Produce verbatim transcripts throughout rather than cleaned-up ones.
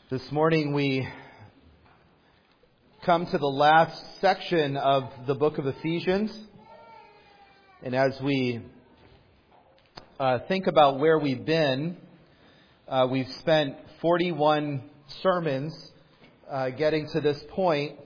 This morning we come to the last section of the book of Ephesians. And as we uh, think about where we've been, uh, we've spent forty-one sermons uh, getting to this point.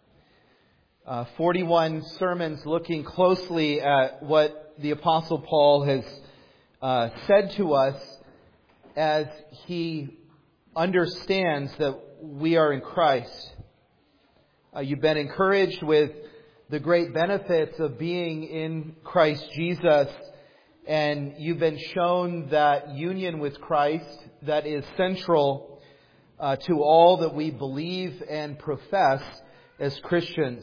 Uh, forty-one sermons looking closely at what the Apostle Paul has uh, said to us as he understands that we are in Christ. Uh, you've been encouraged with the great benefits of being in Christ Jesus, and you've been shown that union with Christ that is central uh, to all that we believe and profess as Christians.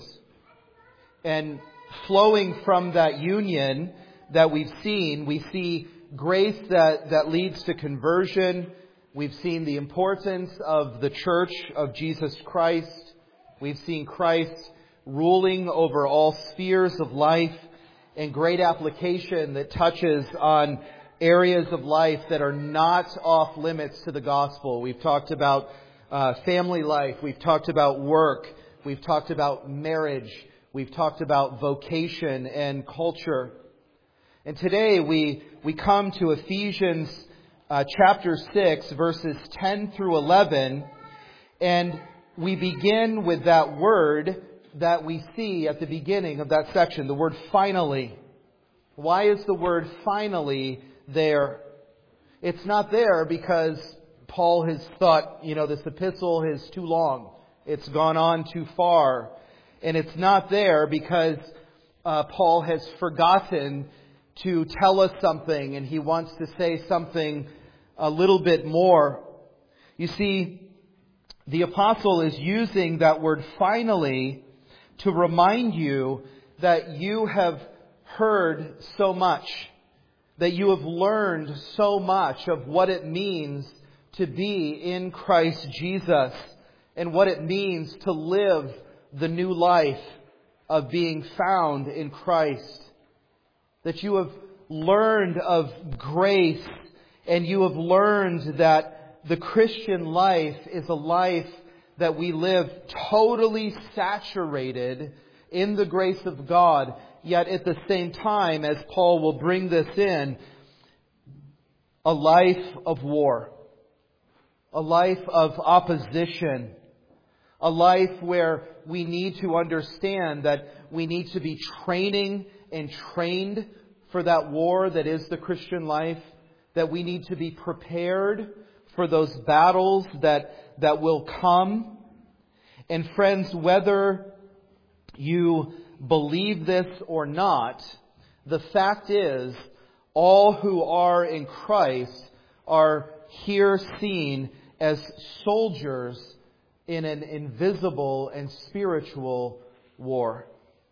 And flowing from that union that we've seen, we see grace that, that leads to conversion. We've seen the importance of the church of Jesus Christ. We've seen Christ ruling over all spheres of life, and great application that touches on areas of life that are not off limits to the gospel. We've talked about uh, family life. We've talked about work. We've talked about marriage. We've talked about vocation and culture. And today we, we come to Ephesians Uh, chapter six, verses ten through eleven, and we begin with that word that we see at the beginning of that section, the word finally. Why is the word finally there? It's not there because Paul has thought, you know, this epistle is too long. It's gone on too far. And it's not there because uh, Paul has forgotten to tell us something and he wants to say something a little bit more. You see, the apostle is using that word finally to remind you that you have heard so much, that you have learned so much of what it means to be in Christ Jesus and what it means to live the new life of being found in Christ. That you have learned of grace, and you have learned that the Christian life is a life that we live totally saturated in the grace of God, yet at the same time, as Paul will bring this in, a life of war, a life of opposition, a life where we need to understand that we need to be training and trained for that war that is the Christian life, that we need to be prepared for those battles that, that will come. And friends, whether you believe this or not, the fact is, all who are in Christ are here seen as soldiers in an invisible and spiritual war.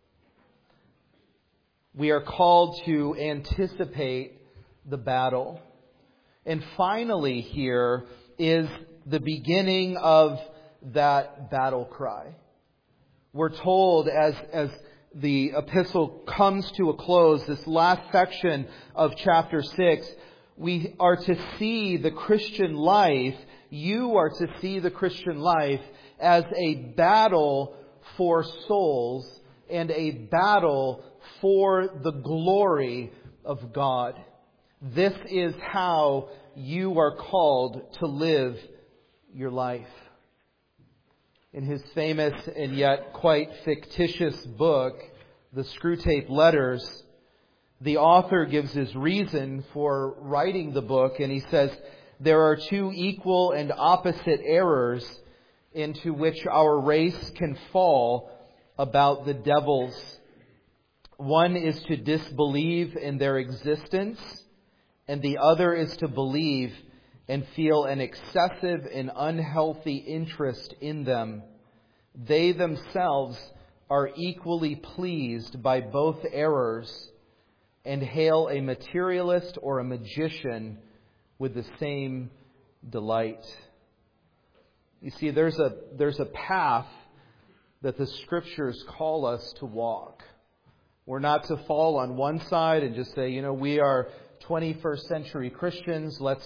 We are called to anticipate the battle. And finally here is the beginning of that battle cry. We're told as, as the epistle comes to a close, this last section of chapter six, we are to see the Christian life, you are to see the Christian life as a battle for souls and a battle for the glory of God. This is how you are called to live your life. In his famous and yet quite fictitious book, The Screwtape Letters, the author gives his reason for writing the book, and he says, there are two equal and opposite errors into which our race can fall about the devils. One is to disbelieve in their existence, and the other is to believe and feel an excessive and unhealthy interest in them. They themselves are equally pleased by both errors and hail a materialist or a magician with the same delight. You see, there's a, there's a path that the Scriptures call us to walk. We're not to fall on one side and just say, you know, we are twenty-first century Christians. Let's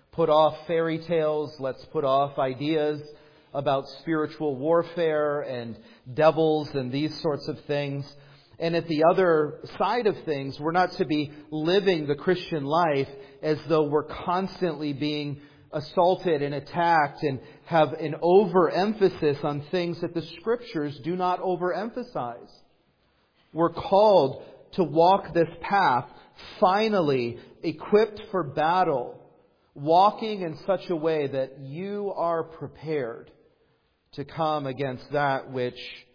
put off fairy tales. Let's put off ideas about spiritual warfare and devils and these sorts of things. And at the other side of things, we're not to be living the Christian life as though we're constantly being assaulted and attacked and have an overemphasis on things that the Scriptures do not overemphasize. We're called to walk this path, finally equipped for battle, walking in such a way that you are prepared to come against that which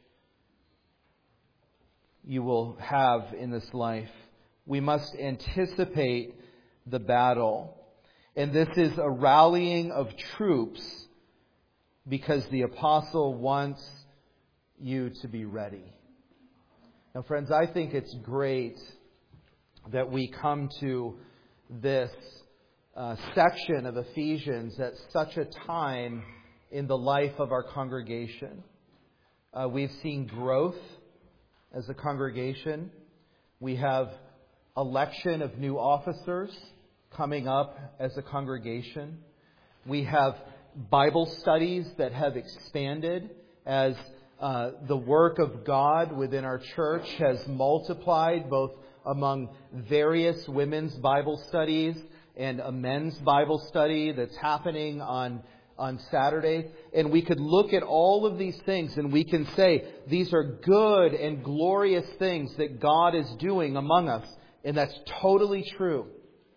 you will have in this life. We must anticipate the battle. And this is a rallying of troops because the apostle wants you to be ready. Now, friends, I think it's great that we come to this uh, section of Ephesians at such a time in the life of our congregation. Uh, we've seen growth as a congregation. We have election of new officers coming up as a congregation. We have Bible studies that have expanded as uh, the work of God within our church has multiplied, both among various women's Bible studies and a men's Bible study that's happening on on Saturday. And we could look at all of these things and we can say these are good and glorious things that God is doing among us. And that's totally true.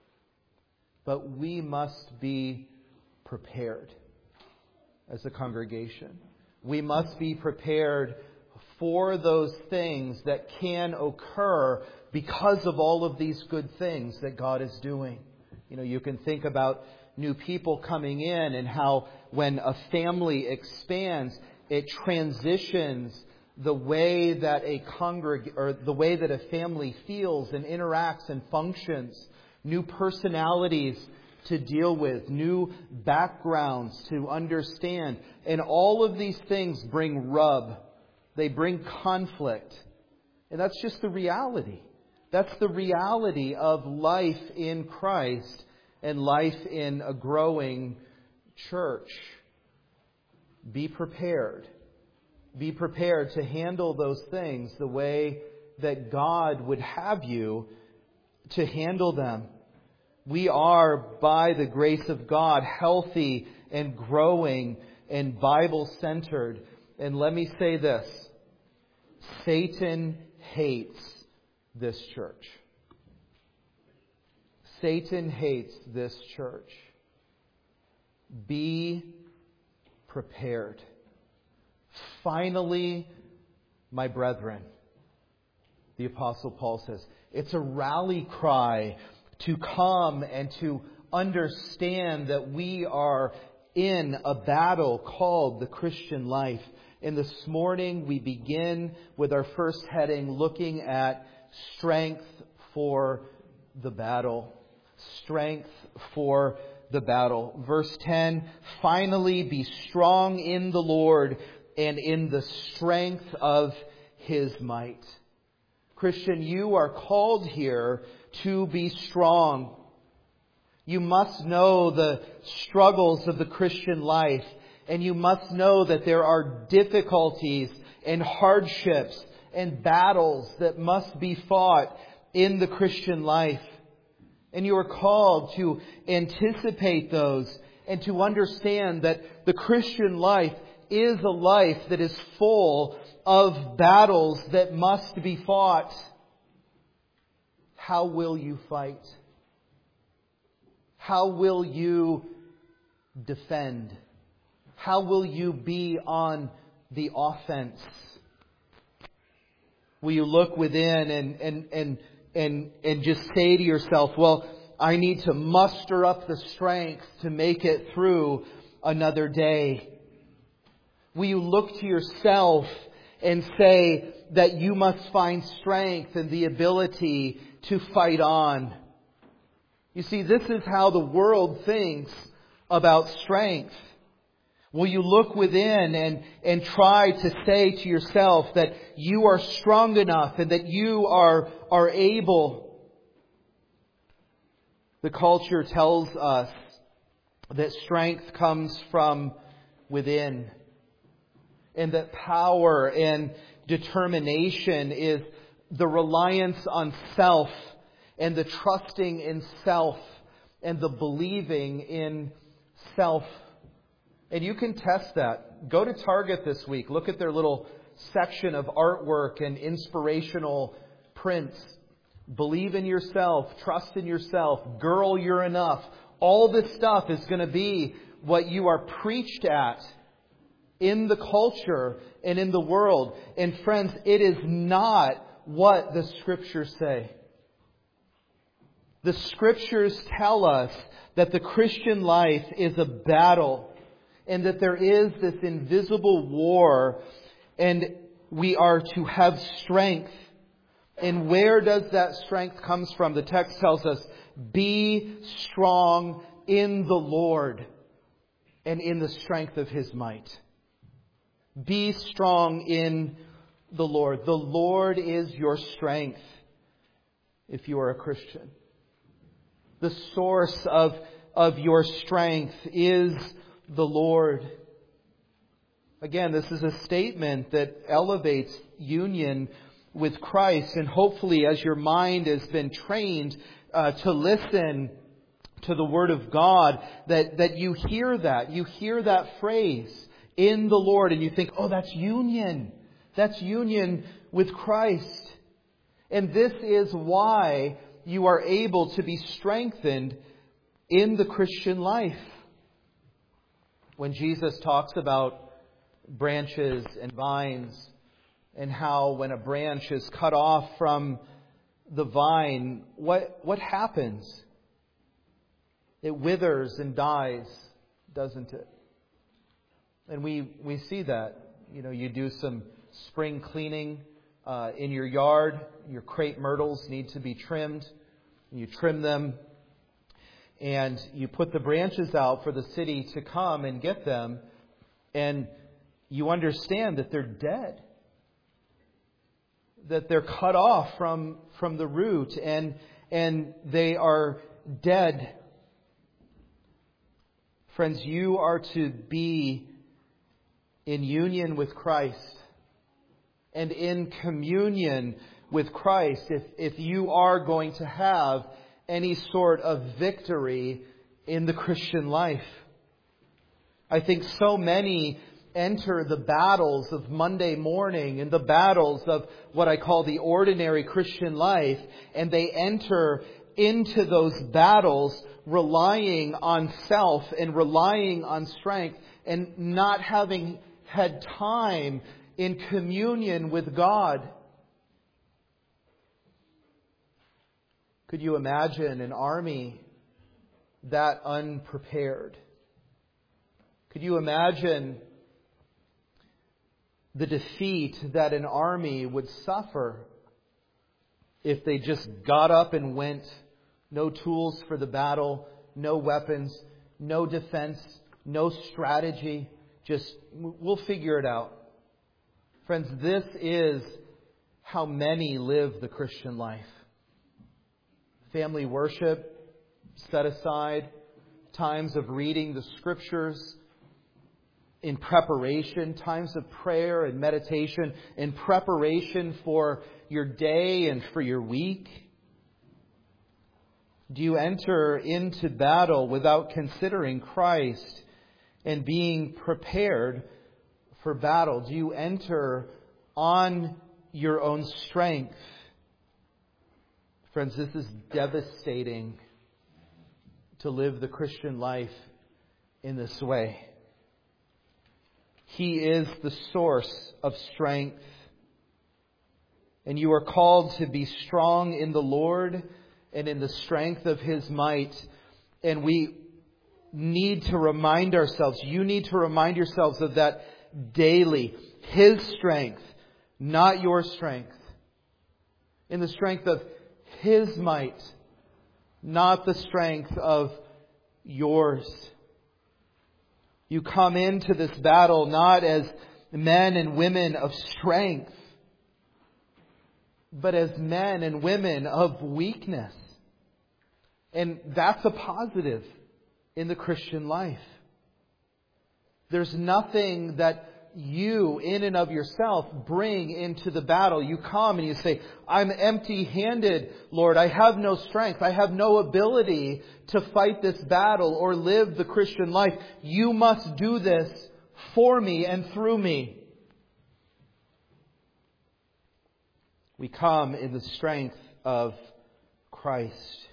But we must be prepared as a congregation. We must be prepared for those things that can occur because of all of these good things that God is doing. You know, you can think about new people coming in and how when a family expands, it transitions the way that a congreg- or the way that a family feels and interacts and functions. New personalities to deal with, new backgrounds to understand. And all of these things bring rub. They bring conflict. And that's just the reality. That's the reality of life in Christ and life in a growing church. Be prepared. Be prepared to handle those things the way that God would have you to handle them. We are, by the grace of God, healthy and growing and Bible-centered. And let me say this. Satan hates this church. Satan hates this church. Be prepared. Finally, my brethren, the Apostle Paul says, it's a rally cry to come and to understand that we are in a battle called the Christian life. And this morning we begin with our first heading looking at strength for the battle. Strength for the battle. Verse ten, finally be strong in the Lord and in the strength of His might. Christian, you are called here to be strong. You must know the struggles of the Christian life, and you must know that there are difficulties and hardships and battles that must be fought in the Christian life. And you are called to anticipate those and to understand that the Christian life is a life that is full of battles that must be fought. How will you fight? How will you defend? How will you be on the offense? Will you look within and and and and and just say to yourself, well, I need to muster up the strength to make it through another day? Will you look to yourself and say that you must find strength and the ability to fight on? You see, this is how the world thinks about strength. Will you look within and, and try to say to yourself that you are strong enough and that you are, are able? The culture tells us that strength comes from within, and that power and determination is the reliance on self and the trusting in self and the believing in self. And you can test that. Go to Target this week. Look at their little section of artwork and inspirational prints. Believe in yourself. Trust in yourself. Girl, you're enough. All this stuff is going to be what you are preached at in the culture and in the world. And friends, it is not what the Scriptures say. The Scriptures tell us that the Christian life is a battle and that there is this invisible war, and we are to have strength. And where does that strength come from? The text tells us, be strong in the Lord and in the strength of His might. Be strong in the Lord. The Lord is your strength if you are a Christian. The source of, of your strength is the Lord. Again, this is a statement that elevates union with Christ. And hopefully, as your mind has been trained uh, to listen to the Word of God, that, that you hear that. You hear that phrase, in the Lord, and you think, oh, that's union. That's union with Christ. And this is why you are able to be strengthened in the Christian life. When Jesus talks about branches and vines, and how when a branch is cut off from the vine, what, what happens? It withers and dies, doesn't it? And we, we see that. You know, you do some spring cleaning uh, in your yard. Your crepe myrtles need to be trimmed. You trim them. And you put the branches out for the city to come and get them. And you understand that they're dead. That they're cut off from, from the root. And, and they are dead. Friends, you are to be in union with Christ and in communion with Christ if, if you are going to have any sort of victory in the Christian life. I think so many enter the battles of Monday morning and the battles of what I call the ordinary Christian life, and they enter into those battles relying on self and relying on strength and not having had time in communion with God. Could you imagine an army that unprepared? Could you imagine the defeat that an army would suffer if they just got up and went? No tools for the battle, no weapons, no defense, no strategy. Just, we'll figure it out. Friends, this is how many live the Christian life. Family worship set aside, times of reading the Scriptures in preparation, times of prayer and meditation in preparation for your day and for your week. Do you enter into battle without considering Christ and being prepared for battle? Do you enter on your own strength? Friends, this is devastating to live the Christian life in this way. He is the source of strength. And you are called to be strong in the Lord and in the strength of His might. And we need to remind ourselves, you need to remind yourselves of that daily. His strength, not your strength. In the strength of His might, not the strength of yours. You come into this battle not as men and women of strength, but as men and women of weakness. And that's a positive in the Christian life. There's nothing that you, in and of yourself, bring into the battle. You come and you say, I'm empty-handed, Lord. I have no strength. I have no ability to fight this battle or live the Christian life. You must do this for me and through me. We come in the strength of Christ.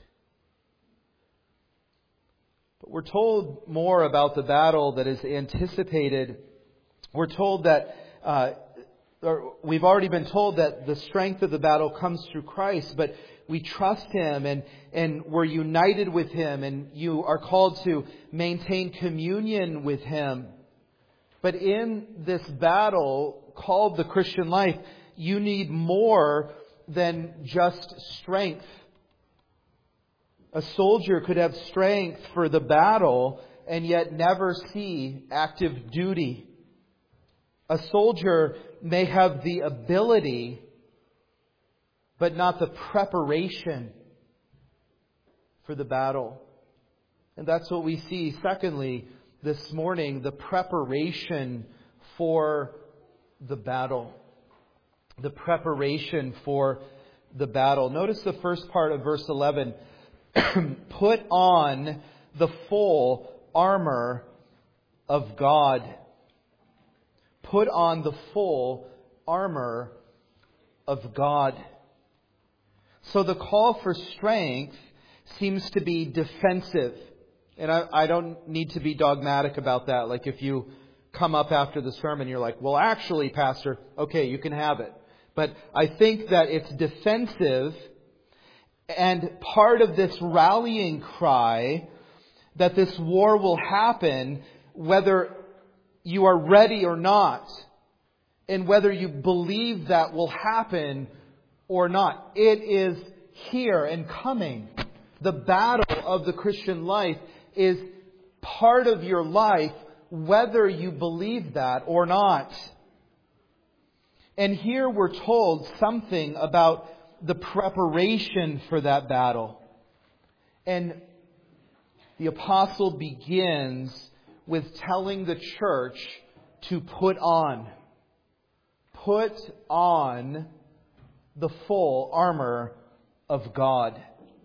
But we're told more about the battle that is anticipated. We're told that, uh, or we've already been told that the strength of the battle comes through Christ, but we trust Him and, and we're united with Him, and you are called to maintain communion with Him. But in this battle called the Christian life, you need more than just strength. A soldier could have strength for the battle and yet never see active duty. A soldier may have the ability, but not the preparation for the battle. And that's what we see, secondly, this morning, the preparation for the battle. The preparation for the battle. Notice the first part of verse eleven. Put on the full armor of God. Put on the full armor of God. So the call for strength seems to be defensive. And I, I don't need to be dogmatic about that. Like if you come up after the sermon, you're like, well, actually, Pastor, okay, you can have it. But I think that it's defensive, and part of this rallying cry that this war will happen whether you are ready or not, and whether you believe that will happen or not. It is here and coming. The battle of the Christian life is part of your life whether you believe that or not. And here we're told something about the preparation for that battle. And the apostle begins with telling the church to put on. Put on the full armor of God.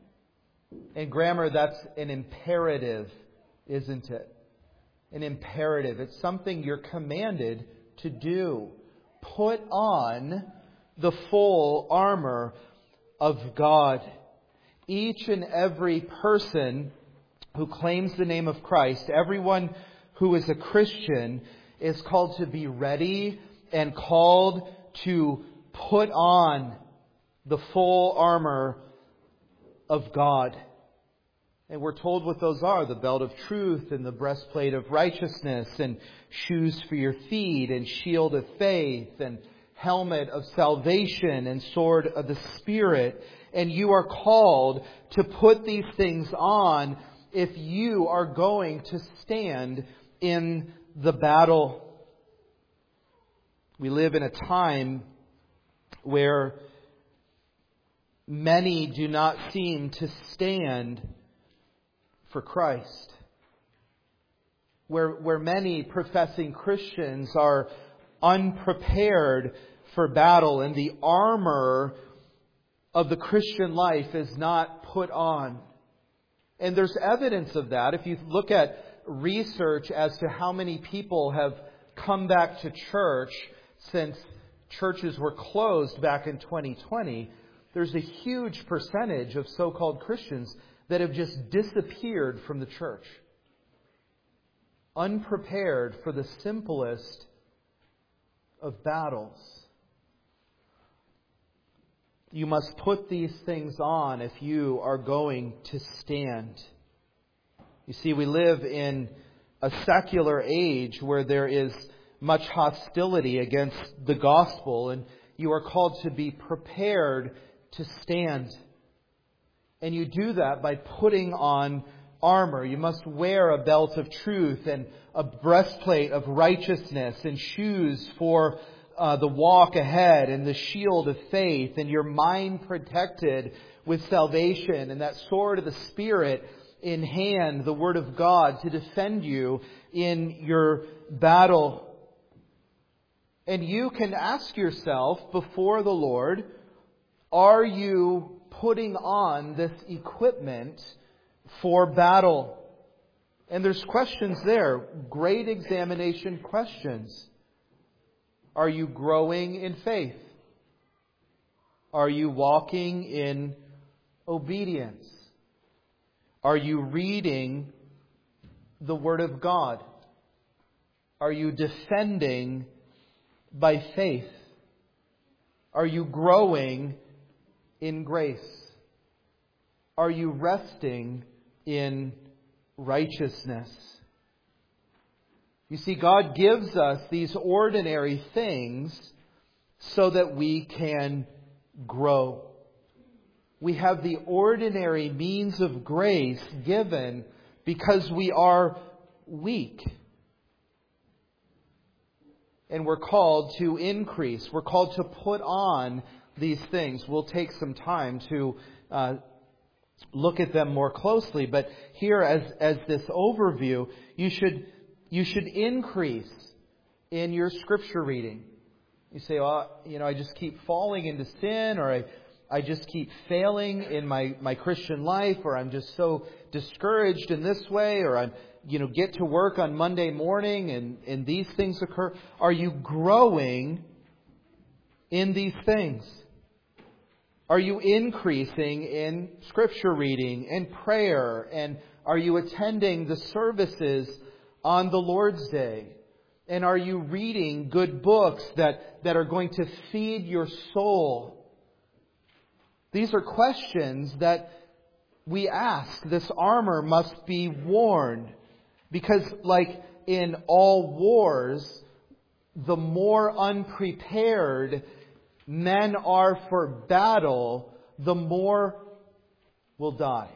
In grammar, that's an imperative, isn't it? An imperative. It's something you're commanded to do. Put on the full armor of God. Each and every person who claims the name of Christ, everyone who is a Christian, is called to be ready and called to put on the full armor of God. And we're told what those are: the belt of truth and the breastplate of righteousness and shoes for your feet and shield of faith and helmet of salvation and sword of the Spirit. And you are called to put these things on if you are going to stand in the battle. We live in a time where many do not seem to stand for Christ. Where, where many professing Christians are unprepared for battle, and the armor of the Christian life is not put on. And there's evidence of that. If you look at research as to how many people have come back to church since churches were closed back in twenty twenty, there's a huge percentage of so-called Christians that have just disappeared from the church. Unprepared for the simplest of battles. You must put these things on if you are going to stand. You see, we live in a secular age where there is much hostility against the gospel, and you are called to be prepared to stand. And you do that by putting on armor. You must wear a belt of truth and a breastplate of righteousness and shoes for uh, the walk ahead and the shield of faith and your mind protected with salvation and that sword of the Spirit in hand the Word of God to defend you in your battle. And you can ask yourself before the Lord, are you putting on this equipment for battle? And there's questions there, great examination questions. Are you growing in faith? Are you walking in obedience? Are you reading the Word of God? Are you defending by faith? Are you growing in grace? Are you resting in righteousness? You see, God gives us these ordinary things so that we can grow. We have the ordinary means of grace given because we are weak. And we're called to increase. We're called to put on these things. We'll take some time to uh, look at them more closely. But here, as as this overview, you should you should increase in your scripture reading. You say, "Well, you know, I just keep falling into sin, or I I just keep failing in my my Christian life, or I'm just so discouraged in this way, or I'm." You know, get to work on Monday morning and, and these things occur. Are you growing in these things? Are you increasing in scripture reading and prayer? And are you attending the services on the Lord's Day? And are you reading good books that, that are going to feed your soul? These are questions that we ask. This armor must be worn. Because like in all wars, the more unprepared men are for battle, the more will die.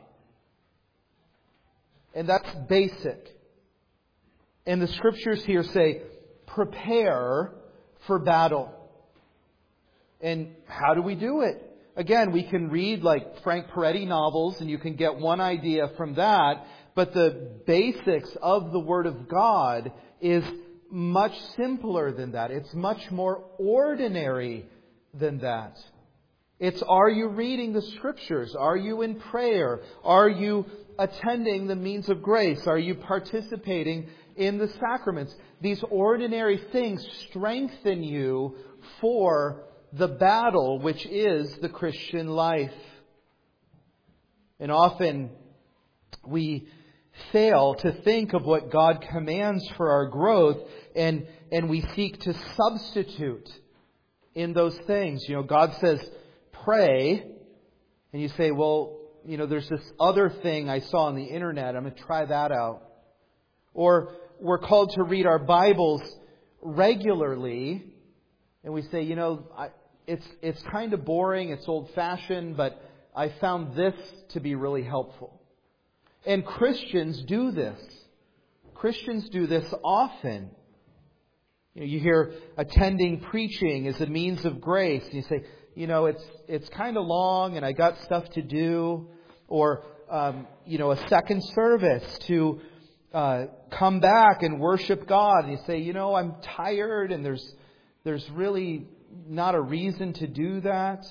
And that's basic. And the scriptures here say, prepare for battle. And how do we do it? Again, we can read like Frank Peretti novels and you can get one idea from that. But the basics of the Word of God is much simpler than that. It's much more ordinary than that. It's, are you reading the Scriptures? Are you in prayer? Are you attending the means of grace? Are you participating in the sacraments? These ordinary things strengthen you for the battle which is the Christian life. And often we fail to think of what God commands for our growth, and and we seek to substitute in those things. You know, God says, pray, and you say, well, you know, there's this other thing I saw on the internet. I'm going to try that out. Or we're called to read our Bibles regularly, and we say, you know, I, it's it's kind of boring, it's old-fashioned, but I found this to be really helpful. And Christians do this. Christians do this often. You know, you hear attending preaching as a means of grace. And you say, you know, it's it's kind of long and I got stuff to do. Or, um, you know, a second service to uh, come back and worship God. And you say, you know, I'm tired and there's there's really not a reason to do that.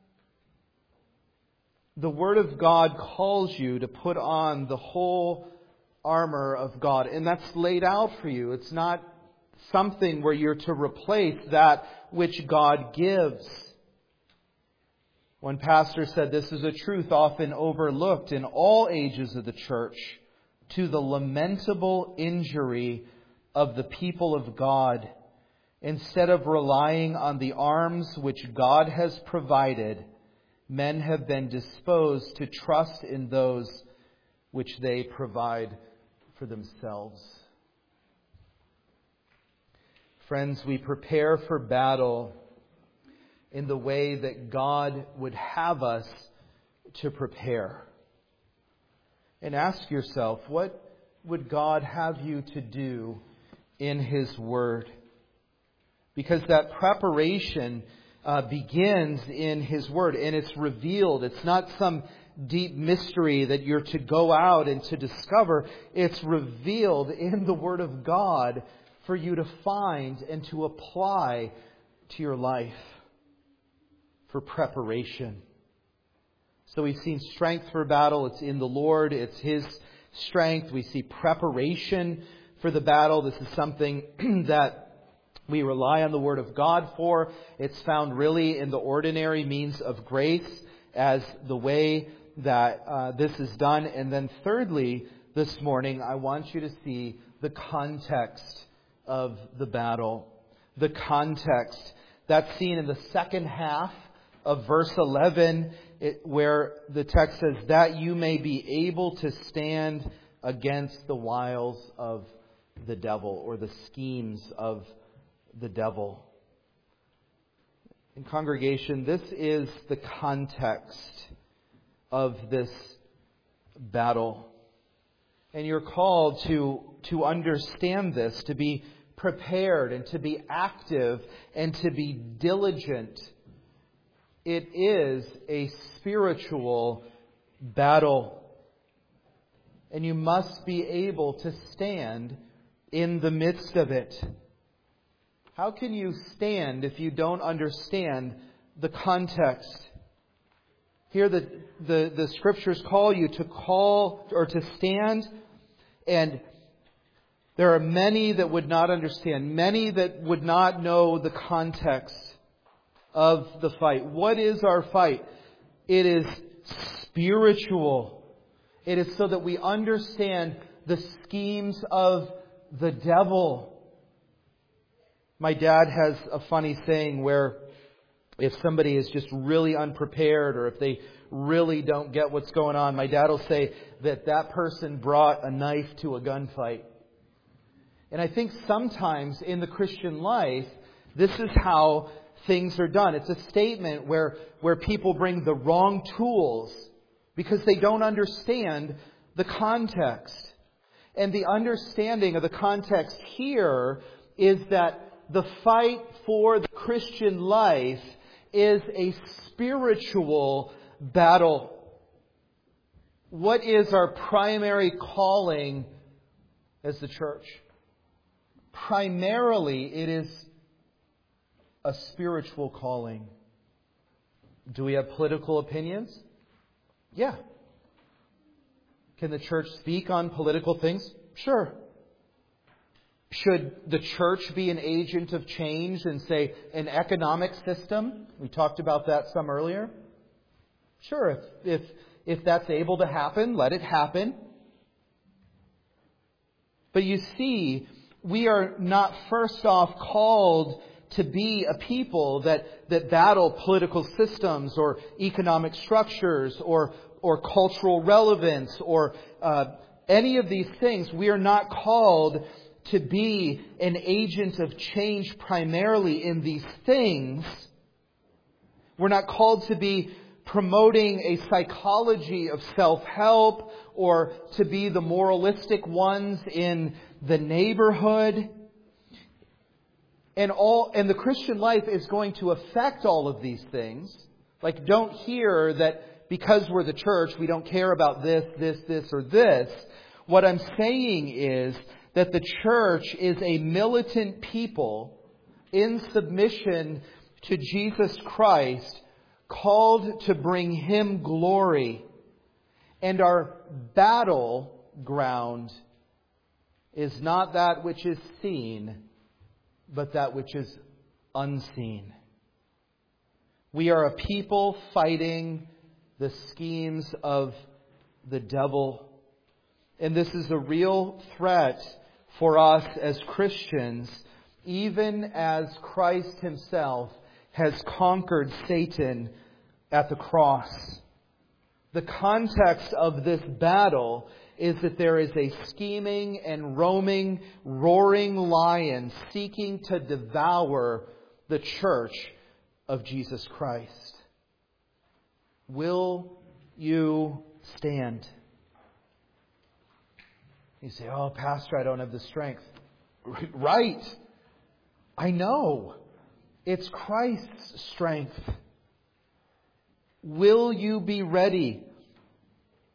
The Word of God calls you to put on the whole armor of God. And that's laid out for you. It's not something where you're to replace that which God gives. One pastor said this is a truth often overlooked in all ages of the church, to the lamentable injury of the people of God. Instead of relying on the arms which God has provided, men have been disposed to trust in those which they provide for themselves. Friends, we prepare for battle in the way that God would have us to prepare. And ask yourself, what would God have you to do in His Word? Because that preparation Uh, begins in His Word, and it's revealed. It's not some deep mystery that you're to go out and to discover. It's revealed in the Word of God for you to find and to apply to your life for preparation. So we've seen strength for battle. It's in the Lord. It's His strength. We see preparation for the battle. This is something that we rely on the Word of God for. It's found really in the ordinary means of grace as the way that uh, this is done. And then thirdly, this morning, I want you to see the context of the battle. The context. That's seen in the second half of verse eleven, it, where the text says, that you may be able to stand against the wiles of the devil, or the schemes of the devil. In congregation, this is the context of this battle. And you're called to, to understand this, to be prepared and to be active and to be diligent. It is a spiritual battle. And you must be able to stand in the midst of it. How can you stand if you don't understand the context? Here the, the, the Scriptures call you to call or to stand, and there are many that would not understand, many that would not know the context of the fight. What is our fight? It is spiritual. It is so that we understand the schemes of the devil. My dad has a funny saying where if somebody is just really unprepared or if they really don't get what's going on, my dad will say that that person brought a knife to a gunfight. And I think sometimes in the Christian life, this is how things are done. It's a statement where, where people bring the wrong tools because they don't understand the context. And the understanding of the context here is that the fight for the Christian life is a spiritual battle. What is our primary calling as the church? Primarily, it is a spiritual calling. Do we have political opinions? Yeah. Can the church speak on political things? Sure. Should the church be an agent of change in, say, an economic system? We talked about that some earlier. Sure, if, if, if that's able to happen, let it happen. But you see, we are not first off called to be a people that, that battle political systems or economic structures or, or cultural relevance or uh, any of these things. We are not called to be an agent of change primarily in these things. We're not called to be promoting a psychology of self-help or to be the moralistic ones in the neighborhood. And all and the Christian life is going to affect all of these things. Like, don't hear that because we're the church, we don't care about this, this, this, or this. What I'm saying is that the church is a militant people in submission to Jesus Christ, called to bring Him glory. And our battleground is not that which is seen, but that which is unseen. We are a people fighting the schemes of the devil. And this is a real threat for us as Christians, even as Christ Himself has conquered Satan at the cross. The context of this battle is that there is a scheming and roaming, roaring lion seeking to devour the church of Jesus Christ. Will you stand? You say, oh, Pastor, I don't have the strength. Right. I know. It's Christ's strength. Will you be ready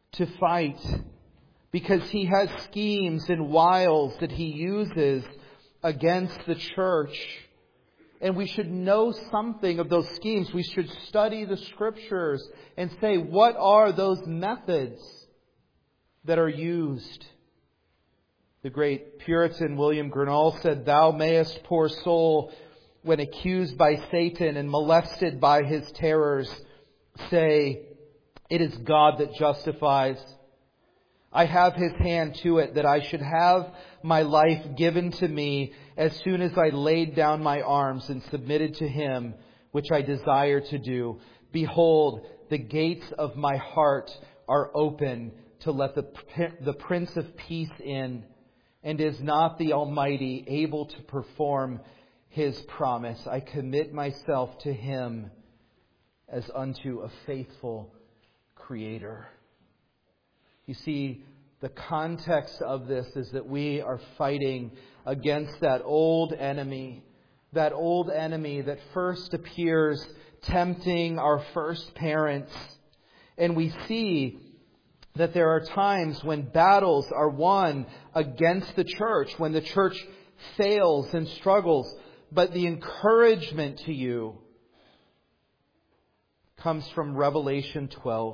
to fight, because he has schemes and wiles that he uses against the church. And we should know something of those schemes. We should study the Scriptures and say, what are those methods that are used? The great Puritan William Gurnall said, "Thou mayest, poor soul, when accused by Satan and molested by his terrors, say, it is God that justifies. I have His hand to it, that I should have my life given to me as soon as I laid down my arms and submitted to Him, which I desire to do. Behold, the gates of my heart are open to let the, the Prince of Peace in. And is not the Almighty able to perform His promise? I commit myself to Him as unto a faithful Creator." You see, the context of this is that we are fighting against that old enemy. That old enemy that first appears tempting our first parents. And we see that there are times when battles are won against the church, when the church fails and struggles. But the encouragement to you comes from Revelation twelve.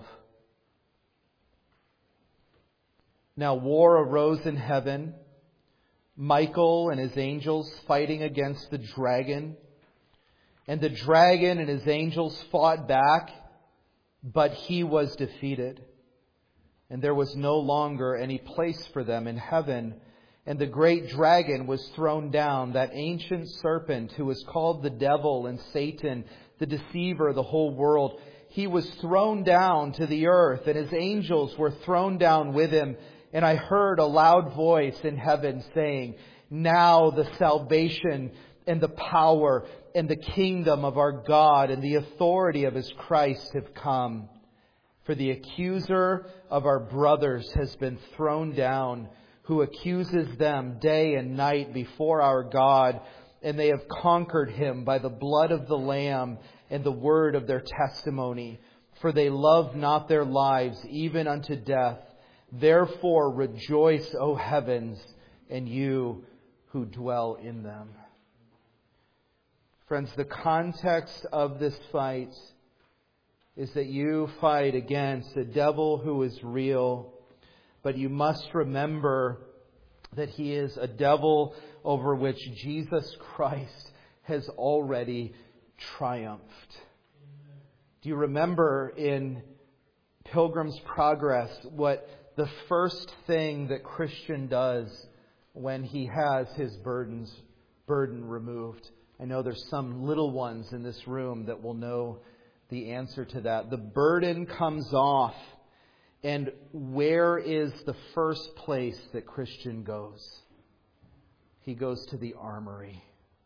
Now war arose in heaven, Michael and his angels fighting against the dragon. And the dragon and his angels fought back, but he was defeated. And there was no longer any place for them in heaven. And the great dragon was thrown down, that ancient serpent who is called the devil and Satan, the deceiver of the whole world. He was thrown down to the earth, and his angels were thrown down with him. And I heard a loud voice in heaven saying, "Now the salvation and the power and the kingdom of our God and the authority of His Christ have come. For the accuser of our brothers has been thrown down, who accuses them day and night before our God. And they have conquered him by the blood of the Lamb and the word of their testimony. For they love not their lives even unto death. Therefore rejoice, O heavens, and you who dwell in them." Friends, the context of this fight is that you fight against a devil who is real. But you must remember that he is a devil over which Jesus Christ has already triumphed. Do you remember in Pilgrim's Progress what the first thing that Christian does when he has his burdens burden removed? I know there's some little ones in this room that will know the answer to that. The burden comes off. And where is the first place that Christian goes? He goes to the armory.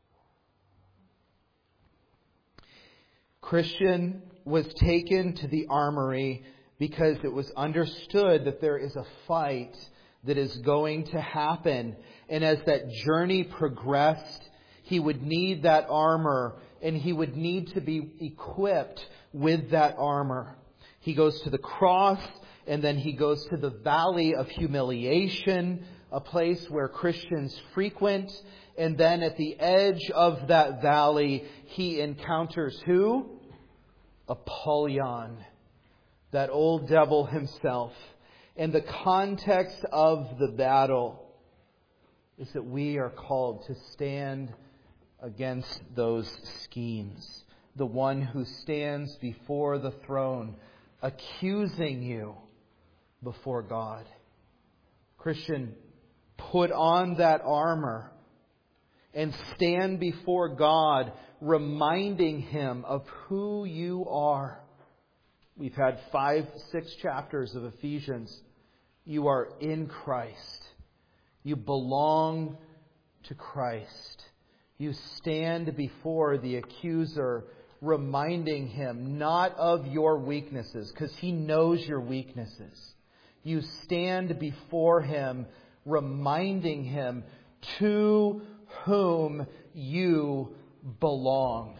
Christian was taken to the armory because it was understood that there is a fight that is going to happen. And as that journey progressed, he would need that armor, and he would need to be equipped with that armor. He goes to the cross, and then he goes to the valley of humiliation, a place where Christians frequent. And then at the edge of that valley, he encounters who? Apollyon, that old devil himself. And the context of the battle is that we are called to stand against those schemes. The one who stands before the throne, accusing you before God. Christian, put on that armor and stand before God, reminding Him of who you are. We've had five, six chapters of Ephesians. You are in Christ. You belong to Christ. You stand before the accuser, reminding him not of your weaknesses, because he knows your weaknesses. You stand before him, reminding him to whom you belong.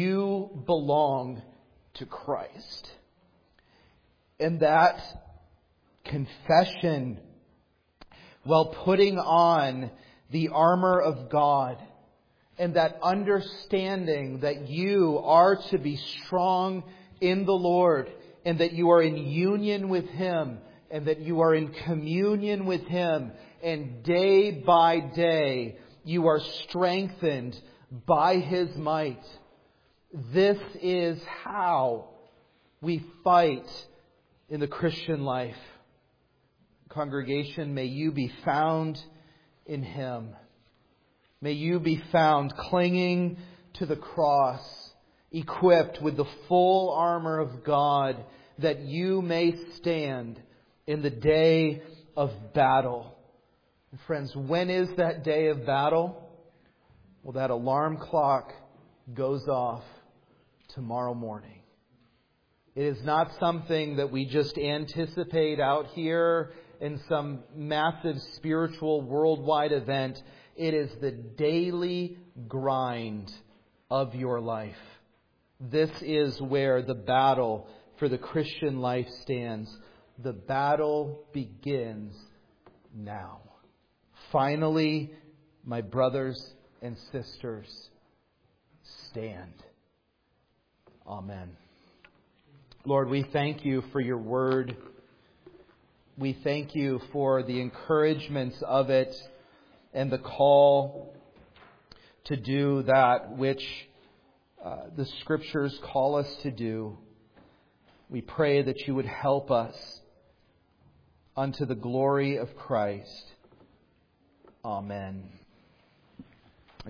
You belong to Christ. And that confession, while putting on the armor of God, and that understanding that you are to be strong in the Lord, and that you are in union with Him, and that you are in communion with Him, and day by day you are strengthened by His might. This is how we fight in the Christian life. Congregation, may you be found in Him. May you be found clinging to the cross, equipped with the full armor of God, that you may stand in the day of battle. And friends, when is that day of battle? Well, that alarm clock goes off tomorrow morning. It is not something that we just anticipate out here in some massive spiritual worldwide event. It is the daily grind of your life. This is where the battle for the Christian life stands. The battle begins now. Finally, my brothers and sisters, stand. Amen. Lord, we thank You for Your word. We thank You for the encouragements of it and the call to do that which uh, the Scriptures call us to do. We pray that You would help us unto the glory of Christ. Amen.